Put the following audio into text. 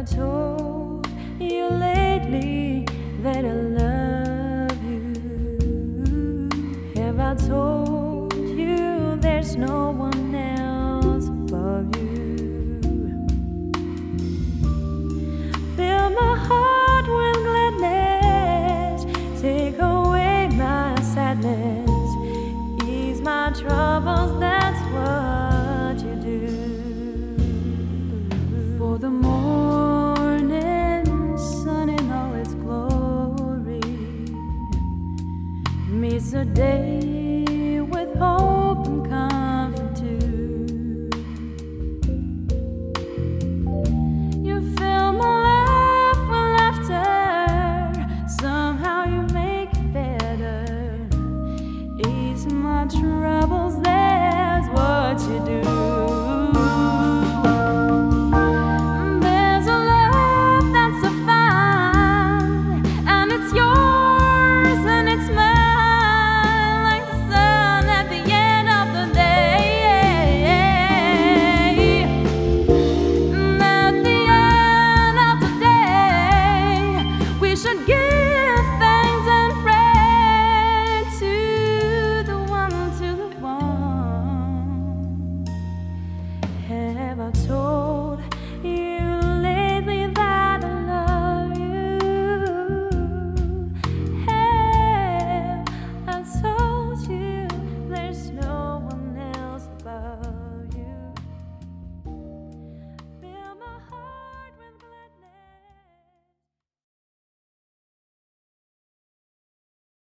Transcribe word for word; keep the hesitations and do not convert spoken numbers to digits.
told you lately that I love you? Have I told you there's no one else above you? Fill my heart with gladness, take away my sadness, ease my troubles, that's what you do. For the morning sun in all its glory meets the day with hope and kindness.